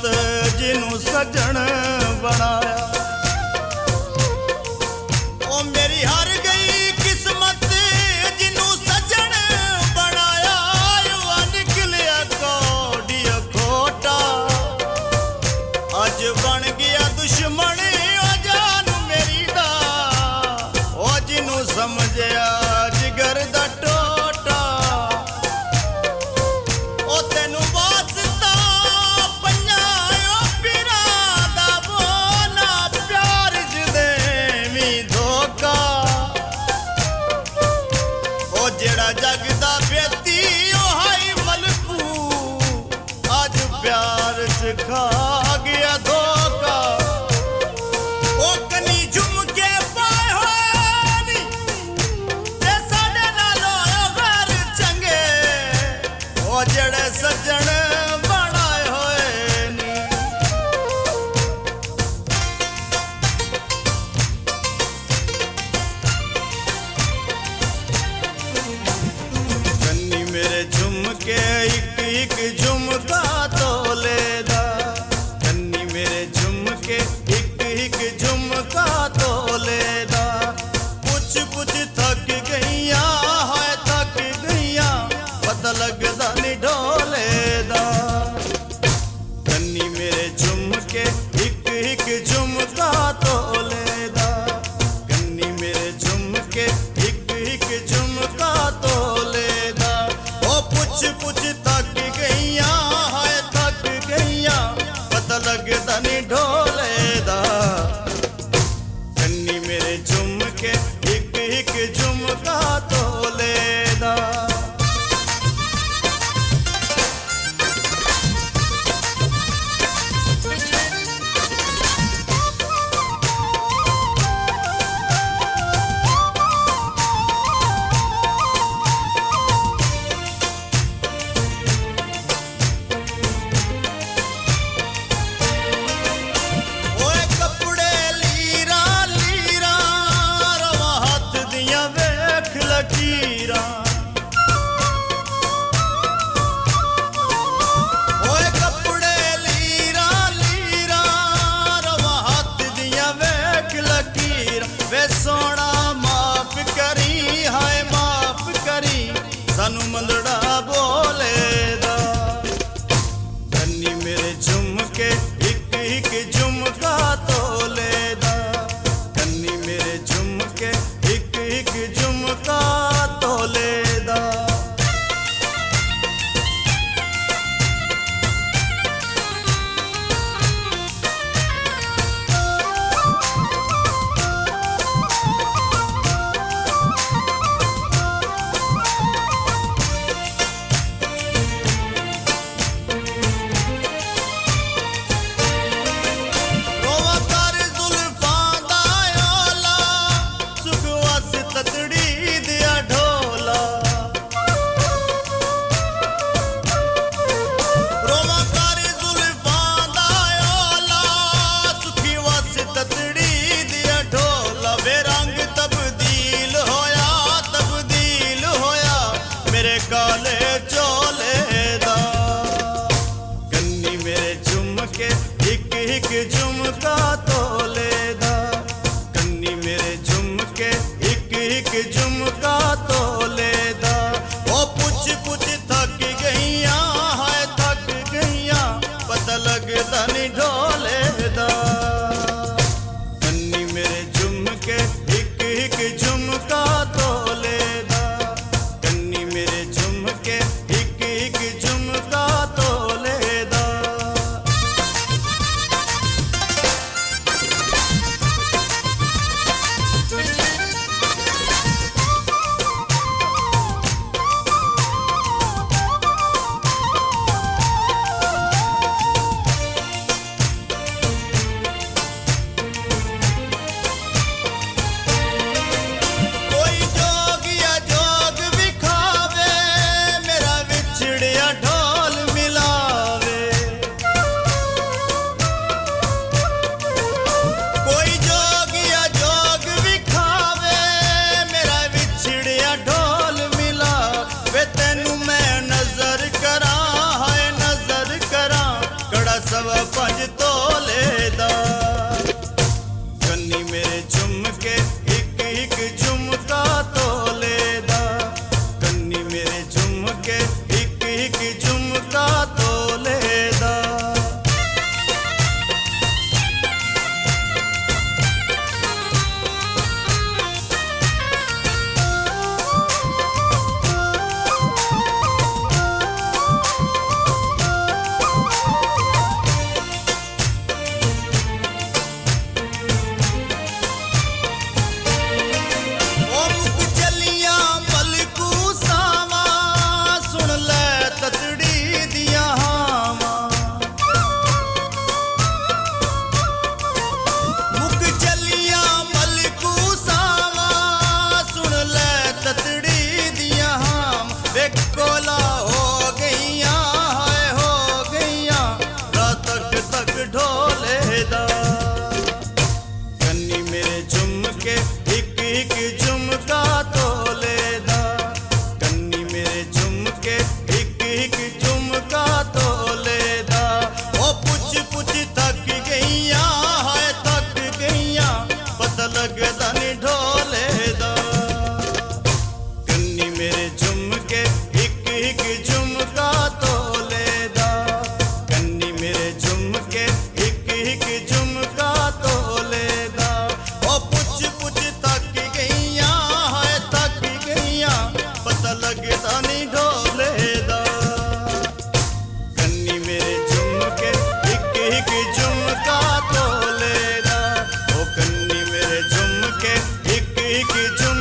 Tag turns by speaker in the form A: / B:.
A: जिनू सजन बनाया। ओ मेरी हार गई किस्मत जिनू सजन बनाया। युवा निकलिया कौड़िया खोटा अज बन गया दुश्मन ओ जान मेरी दा। ओ जिनू समझया जिगर दा टोटा ओ तेनू वास्ता पन्ना ओ पीरा दा बोना प्यार च देवी धोखा। ओ जेड़ा जग दा बेती ओ हाई मलकू अज प्यार च खा गया धोखा। ओ कनी झुमके पाए होए नी ते साडे नालों गैर चंगे ओ जेड़े सज्जन बनाए होए नी। कन्नी मेरे झुमके एक एक झुमका तोले दा। कन्नी मेरे झुमके एक एक झुमका तोले दा। पुछ पुछ थक गईया है थक गईया पता लगदा नी ढोले दा। कन्नी मेरे झुमके एक एक झुमका तोले दा। कन्नी मेरे झुमके एक एक झुमका तोले दा। ओ पुछ पुछ थक गईया है थक गईया पता लगदा नी ढोले दा। कन्नी मेरे झुमके एक एक झुमका तोले दा। ओए कपड़े लीरा लीरा रवा हाथ दियां वेख लकीरा। ओए कपड़े लीरा लीरा रवा हाथ दियां वेख लकीरा। वे सोना माफ करी हाय माफ करी सानू मंदड़ा बोले दा। कन्नी मेरे झुमके एक एक झुमका तोले दा। कन्नी मेरे झुमके एक एक झुमका तोले दा। रोवा कर जुल्फां दा ओला सुख वस ततड़ी दिया ढोला। रोवा कर जुल्फां दा ओला सुखी वस ततड़ी दिया ढोला। वे रंग तब्दील होया मेरे काले चोले दा। कन्नी मेरे झुमके एक एक झुमका तोले दा। कन्नी मेरे झुमके एक एक झुमका तोले दा। ओ पुछ पुछ थक गईया है थक गईया पता लगदा नी ढोले दा। कन्नी मेरे झुमके एक एक झुमका तोले दा। कन्नी मेरे झुमके एक एक झुमका तोले दा। सवा पंज तोले दा। कन्नी मेरे झुमके इक इक झुमका तोले दा। कन्नी मेरे झुमके इक इक झुमका तोले दा। कोला हो गईया हाय हो गईया रात तक ढोले दा। कन्नी मेरे झुमके इक इक झुमका तोले दा। कन्नी मेरे झुमके इक इक झुमका तोले दा। ओ पुछ पुछ थक गईया हाय थक गईया पता लगदा नहीं ढोले दा। कन्नी मेरे झुमके इक झुमका तोले दा। कन्नी मेरे झुमके इक इक झुमका तोले दा। ओ पुछ पुछ थक गईया हाय थक गईया पता लगदा नहीं ढोले दा। कन्नी मेरे झुमके इक इक झुमका तोले दा। ओ कन्नी मेरे झुमके इक इक झुमका